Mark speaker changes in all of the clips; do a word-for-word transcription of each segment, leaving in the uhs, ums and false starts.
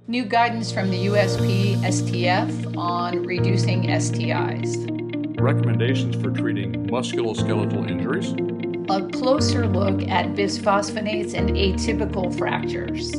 Speaker 1: New guidance from the U S P S T F on reducing S T Is.
Speaker 2: Recommendations for treating musculoskeletal injuries.
Speaker 1: A closer look at bisphosphonates and atypical fractures.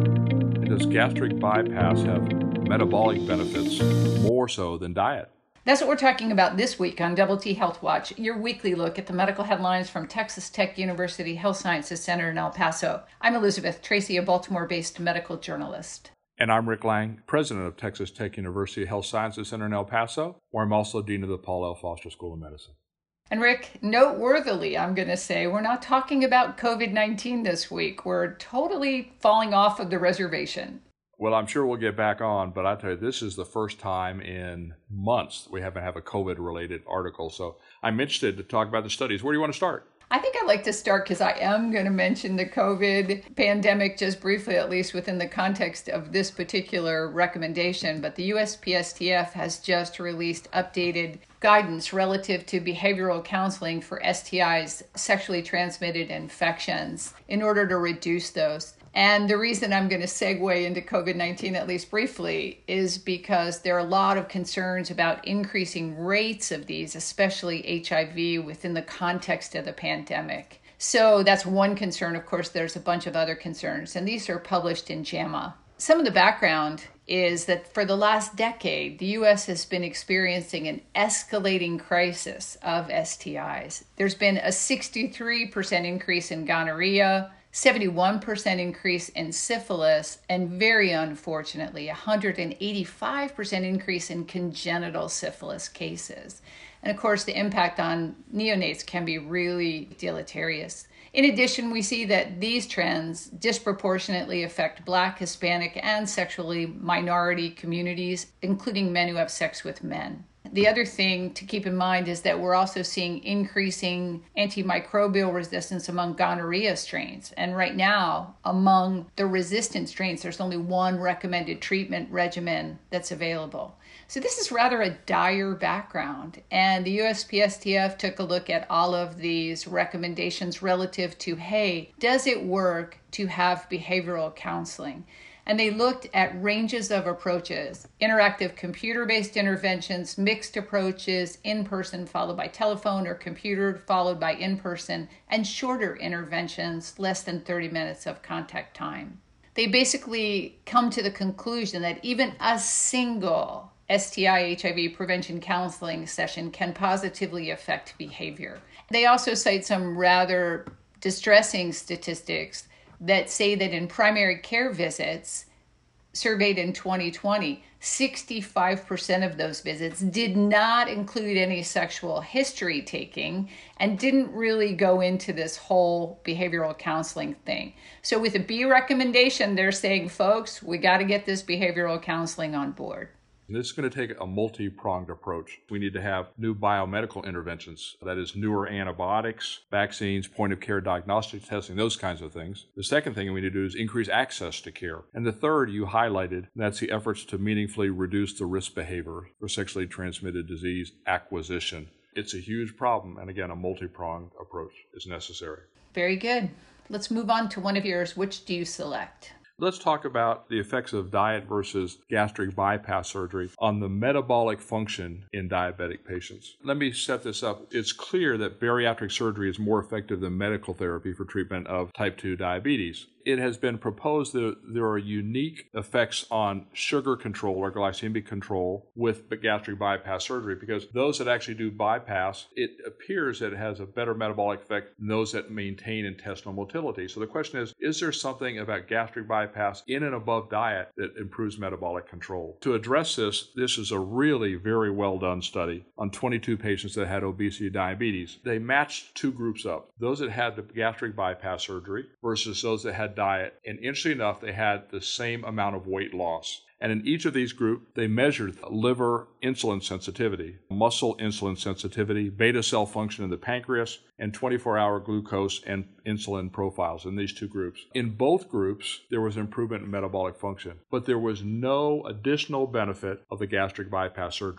Speaker 2: And does gastric bypass have metabolic benefits more so than diet?
Speaker 1: That's what we're talking about this week on Double T Health Watch, your weekly look at the medical headlines from Texas Tech University Health Sciences Center in El Paso. I'm Elizabeth Tracy, a Baltimore-based medical journalist.
Speaker 2: And I'm Rick Lang, president of Texas Tech University Health Sciences Center in El Paso, where I'm also dean of the Paul L. Foster School of Medicine.
Speaker 1: And Rick, noteworthily, I'm going to say, we're not talking about covid nineteen this week. We're totally falling off of the reservation.
Speaker 2: Well, I'm sure we'll get back on, but I tell you, this is the first time in months that we haven't had a COVID-related article. So I'm interested to talk about the studies. Where do you want to start?
Speaker 1: I think I'd like to start because I am going to mention the COVID pandemic just briefly, at least within the context of this particular recommendation. But the U S P S T F has just released updated guidance relative to behavioral counseling for S T Is, sexually transmitted infections, in order to reduce those. And the reason I'm going to segue into covid nineteen, at least briefly, is because there are a lot of concerns about increasing rates of these, especially H I V, within the context of the pandemic. So that's one concern. Of course, there's a bunch of other concerns, and these are published in JAMA. Some of the background is that for the last decade, the U S has been experiencing an escalating crisis of S T Is. There's been a sixty-three percent increase in gonorrhea, seventy-one percent increase in syphilis, and very unfortunately, one hundred eighty-five percent increase in congenital syphilis cases. And of course, the impact on neonates can be really deleterious. In addition, we see that these trends disproportionately affect Black, Hispanic, and sexually minority communities, including men who have sex with men. The other thing to keep in mind is that we're also seeing increasing antimicrobial resistance among gonorrhea strains. And right now, among the resistant strains, there's only one recommended treatment regimen that's available. So this is rather a dire background. And the U S P S T F took a look at all of these recommendations relative to, hey, does it work to have behavioral counseling? And they looked at ranges of approaches: interactive computer-based interventions, mixed approaches, in-person followed by telephone or computer followed by in-person, and shorter interventions, less than thirty minutes of contact time. They basically come to the conclusion that even a single S T I H I V prevention counseling session can positively affect behavior. They also cite some rather distressing statistics that say that in primary care visits surveyed in twenty twenty, sixty-five percent of those visits did not include any sexual history taking and didn't really go into this whole behavioral counseling thing. So with a B recommendation, they're saying, folks, we got to get this behavioral counseling on board.
Speaker 2: This is going to take a multi-pronged approach. We need to have new biomedical interventions, that is newer antibiotics, vaccines, point-of-care diagnostic testing, those kinds of things. The second thing we need to do is increase access to care. And the third you highlighted, that's the efforts to meaningfully reduce the risk behavior for sexually transmitted disease acquisition. It's a huge problem, and again, a multi-pronged approach is necessary.
Speaker 1: Very good. Let's move on to one of yours. Which do you select?
Speaker 2: Let's talk about the effects of diet versus gastric bypass surgery on the metabolic function in diabetic patients. Let me set this up. It's clear that bariatric surgery is more effective than medical therapy for treatment of type two diabetes. It has been proposed that there are unique effects on sugar control or glycemic control with gastric bypass surgery, because those that actually do bypass, it appears that it has a better metabolic effect than those that maintain intestinal motility. So the question is, is there something about gastric bypass in and above diet that improves metabolic control? To address this, this is a really very well done study on twenty-two patients that had obesity and diabetes. They matched two groups up, those that had the gastric bypass surgery versus those that had diet. And interestingly enough, they had the same amount of weight loss. And in each of these groups, they measured liver insulin sensitivity, muscle insulin sensitivity, beta cell function in the pancreas, and twenty-four hour glucose and insulin profiles in these two groups. In both groups, there was improvement in metabolic function, but there was no additional benefit of the gastric bypass surgery.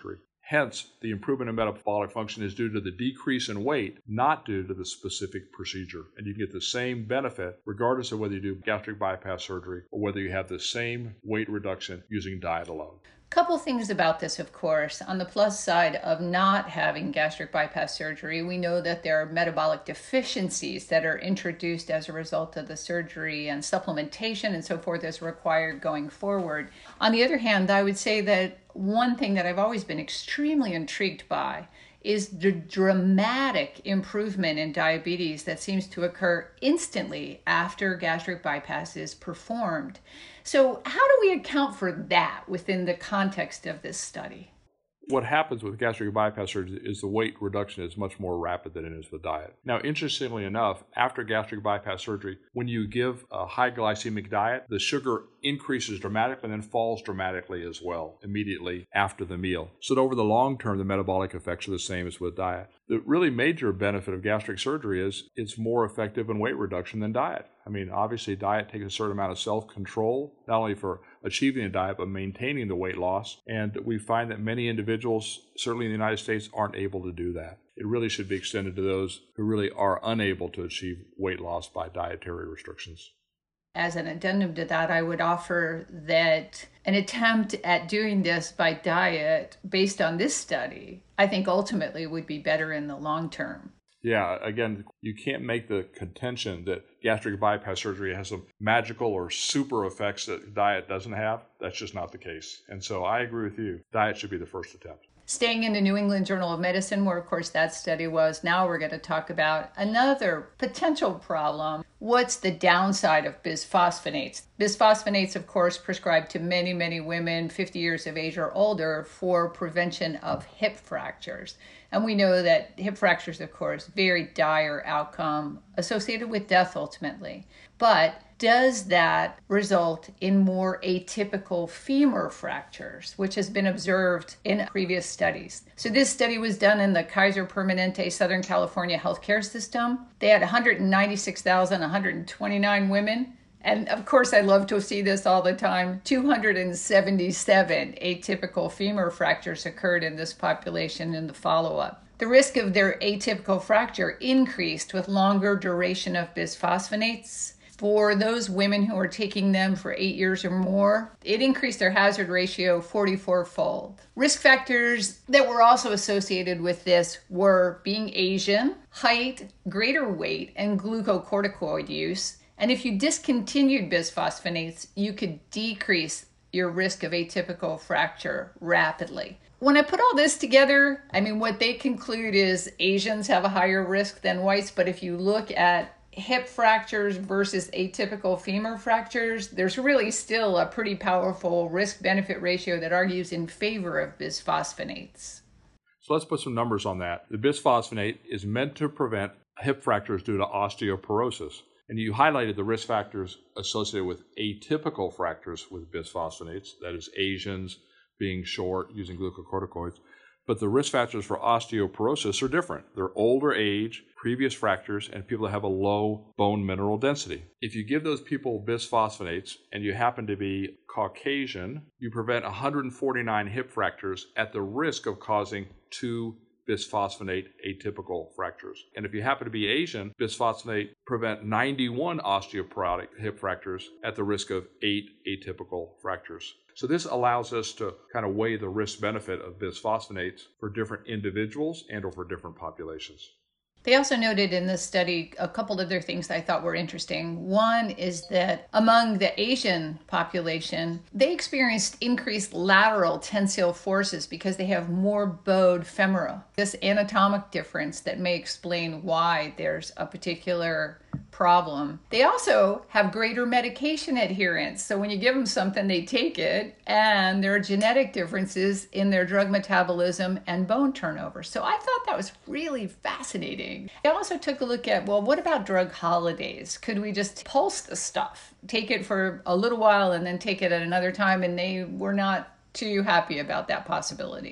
Speaker 2: Hence, the improvement in metabolic function is due to the decrease in weight, not due to the specific procedure. And you can get the same benefit regardless of whether you do gastric bypass surgery or whether you have the same weight reduction using diet alone.
Speaker 1: Couple things about this, of course. On the plus side of not having gastric bypass surgery, we know that there are metabolic deficiencies that are introduced as a result of the surgery, and supplementation and so forth is required going forward. On the other hand, I would say that one thing that I've always been extremely intrigued by is the dramatic improvement in diabetes that seems to occur instantly after gastric bypass is performed. So how do we account for that within the context of this study?
Speaker 2: What happens with gastric bypass surgery is the weight reduction is much more rapid than it is with diet. Now, interestingly enough, after gastric bypass surgery, when you give a high glycemic diet, the sugar increases dramatically and then falls dramatically as well immediately after the meal. So that over the long term, the metabolic effects are the same as with diet. The really major benefit of gastric surgery is it's more effective in weight reduction than diet. I mean, obviously, diet takes a certain amount of self-control, not only for achieving a diet, but maintaining the weight loss. And we find that many individuals, certainly in the United States, aren't able to do that. It really should be extended to those who really are unable to achieve weight loss by dietary restrictions.
Speaker 1: As an addendum to that, I would offer that an attempt at doing this by diet based on this study, I think ultimately would be better in the long term.
Speaker 2: Yeah, again, you can't make the contention that gastric bypass surgery has some magical or super effects that diet doesn't have. That's just not the case. And so I agree with you. Diet should be the first attempt.
Speaker 1: Staying in the New England Journal of Medicine, where of course that study was, now we're going to talk about another potential problem. What's the downside of bisphosphonates? Bisphosphonates, of course, prescribed to many, many women fifty years of age or older for prevention of hip fractures. And we know that hip fractures, of course, very dire outcome associated with death ultimately. But does that result in more atypical femur fractures, which has been observed in previous studies? So this study was done in the Kaiser Permanente Southern California healthcare system. They had one hundred ninety-six thousand one hundred twenty-nine women. And of course, I love to see this all the time. two hundred seventy-seven atypical femur fractures occurred in this population in the follow-up. The risk of their atypical fracture increased with longer duration of bisphosphonates. For those women who are taking them for eight years or more, it increased their hazard ratio forty-four-fold. Risk factors that were also associated with this were being Asian, height, greater weight, and glucocorticoid use. And if you discontinued bisphosphonates, you could decrease your risk of atypical fracture rapidly. When I put all this together, I mean, what they conclude is Asians have a higher risk than whites, but if you look at hip fractures versus atypical femur fractures, there's really still a pretty powerful risk-benefit ratio that argues in favor of bisphosphonates.
Speaker 2: So let's put some numbers on that. The bisphosphonate is meant to prevent hip fractures due to osteoporosis. And you highlighted the risk factors associated with atypical fractures with bisphosphonates, that is Asians, being short, using glucocorticoids. But the risk factors for osteoporosis are different. They're older age, previous fractures, and people that have a low bone mineral density. If you give those people bisphosphonates and you happen to be Caucasian, you prevent one hundred forty-nine hip fractures at the risk of causing two bisphosphonate atypical fractures. And if you happen to be Asian, bisphosphonate prevent ninety-one osteoporotic hip fractures at the risk of eight atypical fractures. So this allows us to kind of weigh the risk-benefit of bisphosphonates for different individuals and over different populations.
Speaker 1: They also noted in this study a couple other things that I thought were interesting. One is that among the Asian population, they experienced increased lateral tensile forces because they have more bowed femora. This anatomic difference that may explain why there's a particular problem. They also have greater medication adherence. So when you give them something, they take it, and there are genetic differences in their drug metabolism and bone turnover. So I thought that was really fascinating. I also took a look at, well, what about drug holidays? Could we just pulse the stuff, take it for a little while and then take it at another time? And they were not too happy about that possibility.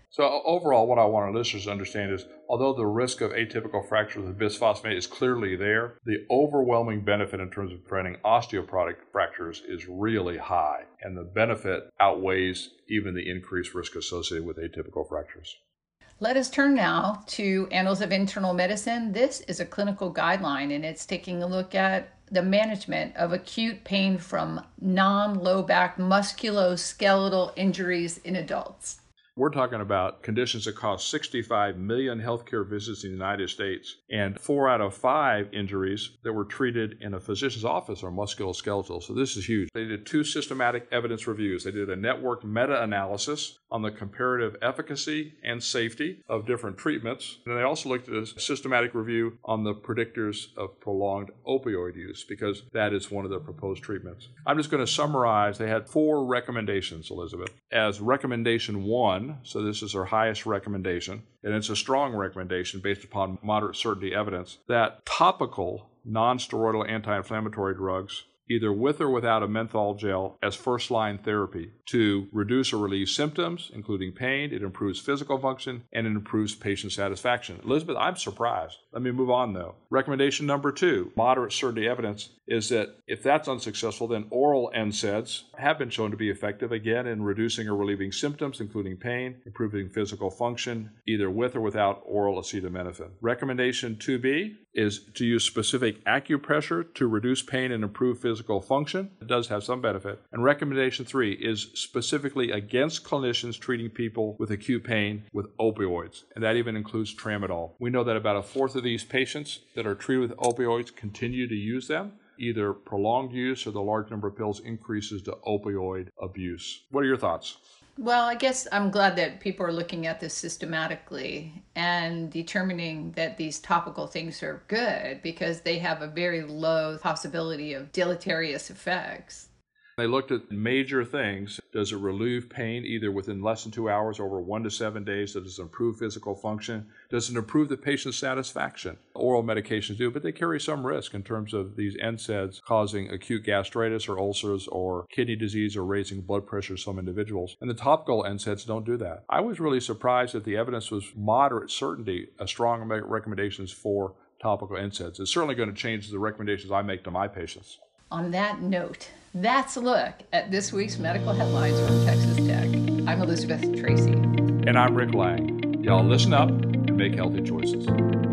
Speaker 2: So overall, what I want our listeners to understand is, although the risk of atypical fractures with bisphosphonate is clearly there, the overwhelming benefit in terms of preventing osteoporotic fractures is really high, and the benefit outweighs even the increased risk associated with atypical fractures.
Speaker 1: Let us turn now to Annals of Internal Medicine. This is a clinical guideline, and it's taking a look at the management of acute pain from non-low back musculoskeletal injuries in adults.
Speaker 2: We're talking about conditions that cost sixty-five million healthcare visits in the United States, and four out of five injuries that were treated in a physician's office are musculoskeletal. So this is huge. They did two systematic evidence reviews. They did a network meta-analysis on the comparative efficacy and safety of different treatments. And they also looked at a systematic review on the predictors of prolonged opioid use, because that is one of the proposed treatments. I'm just going to summarize. They had four recommendations, Elizabeth. As recommendation one, so this is our highest recommendation, and it's a strong recommendation based upon moderate certainty evidence, that topical non-steroidal anti-inflammatory drugs, either with or without a menthol gel, as first-line therapy to reduce or relieve symptoms, including pain. It improves physical function, and it improves patient satisfaction. Elizabeth, I'm surprised. Let me move on, though. Recommendation number two, moderate certainty evidence, is that if that's unsuccessful, then oral N SAIDs have been shown to be effective, again, in reducing or relieving symptoms, including pain, improving physical function, either with or without oral acetaminophen. Recommendation two B is to use specific acupressure to reduce pain and improve physical function. It does have some benefit. And recommendation three is specifically against clinicians treating people with acute pain with opioids, and that even includes tramadol. We know that about a fourth of these patients that are treated with opioids continue to use them. Either prolonged use or the large number of pills increases to opioid abuse. What are your thoughts?
Speaker 1: Well, I guess I'm glad that people are looking at this systematically and determining that these topical things are good because they have a very low possibility of deleterious effects.
Speaker 2: They looked at major things. Does it relieve pain either within less than two hours, over one to seven days? Does it improve physical function? Does it improve the patient's satisfaction? Oral medications do, but they carry some risk in terms of these N SAIDs causing acute gastritis or ulcers or kidney disease or raising blood pressure in some individuals. And the topical N SAIDs don't do that. I was really surprised that the evidence was moderate certainty, a strong recommendations for topical N SAIDs. It's certainly going to change the recommendations I make to my patients.
Speaker 1: On that note, that's a look at this week's medical headlines from Texas Tech. I'm Elizabeth Tracy.
Speaker 2: And I'm Rick Lang. Y'all listen up and make healthy choices.